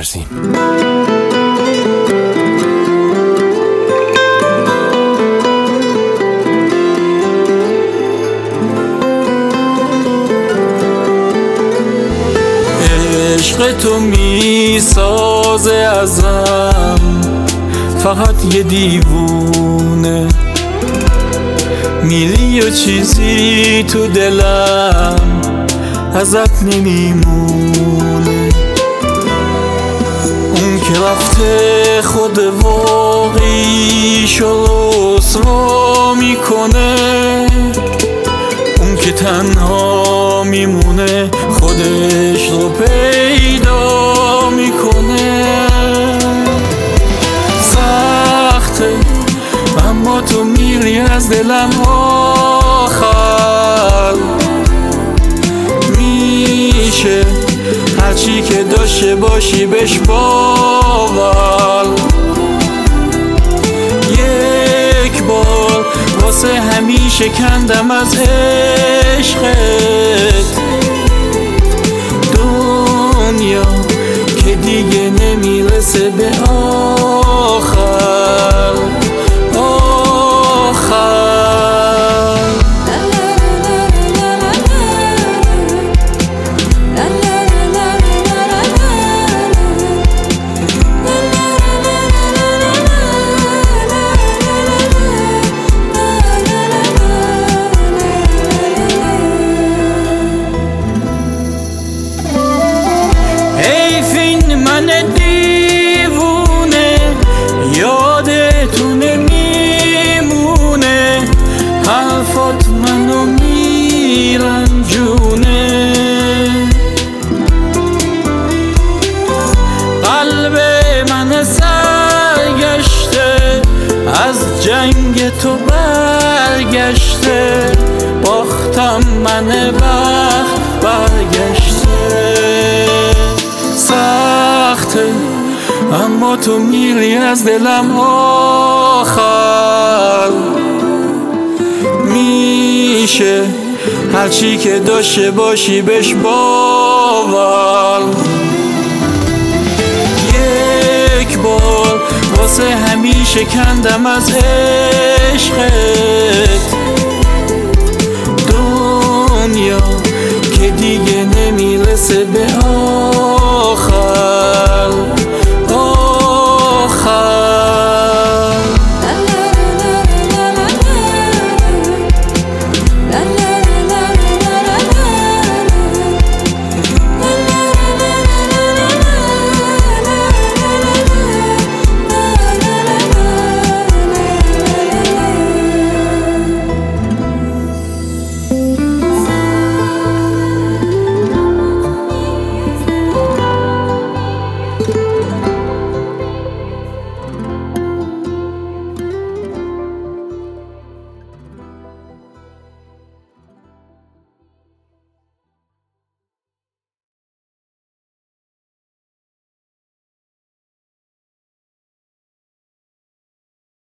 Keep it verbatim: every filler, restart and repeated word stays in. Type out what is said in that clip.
میارزیم. عشق تو میسازه ازم فقط یه دیوونه، میلی و چیزی تو دلم ازت نمیمونه. اون که رفته خود واقعیشو رسوا میکنه، اون که تنها میمونه خودش رو پیدا میکنه. سخته اما تو میری از دلم آخر، میشه هرچی که داشته باشی بهش باور. یک بار واسه همیشه کندم از عشقت، دنیا که دیگه نمیرسه به آخر آخر. من دیوونه یادتون نمیمونه، حرفات منو میرنجونه. قلب من سرگشته از جنگ تو برگشته، باختم من وقت برگشته. سخته اما تو میری از دلم آخر، میشه هرچی که داشته باشی بهش باور. یک بار واسه همیشه کندم از عشقت، دنیا که دیگه نمیرسه به آخر.